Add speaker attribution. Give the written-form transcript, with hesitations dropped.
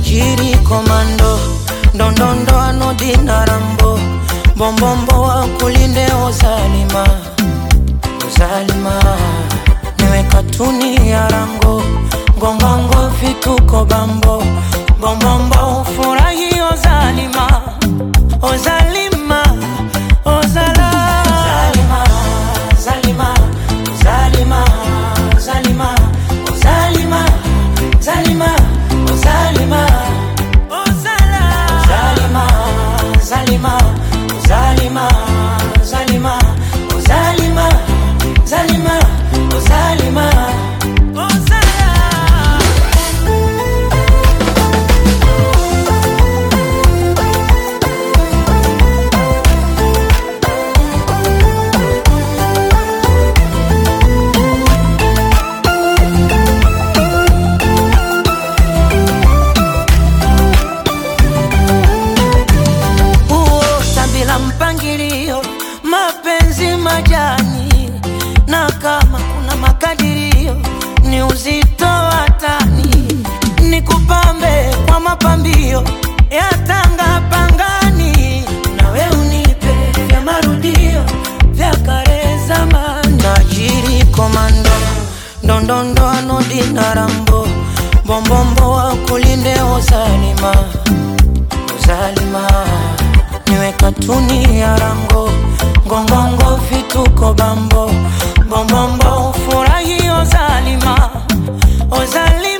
Speaker 1: Tajiri komando, ndondondo anodi na Rambo, bombombo wa kulinde Ozalima, Ozalima. Niwe katuni ya rango, ngongongo vituko bambo, bombombo ufurahi Ozalima, Ozalima, Ozala. Zalima, Zalima, Zalima, Zalima, Zalima, Zalima, Ozala. Zalima, Zalima, Zalima, Zalima, Zalima, Zalima, Ozala. Mpangilio, mapenzi majani, na kama kuna makadirio ni uzito wa tani, nikupambe kwa mapambio ya tanga pangani, nawe unipe vya marudio vya kale zamani. Tajiri komando, ndondondo anodi na Rambo, bombombo wa kulinde Ozalima, Ozalima. Niwe katuni ya rango, ngongongo vituko bambo, bombombo ufurahi Ozalima, Ozalima.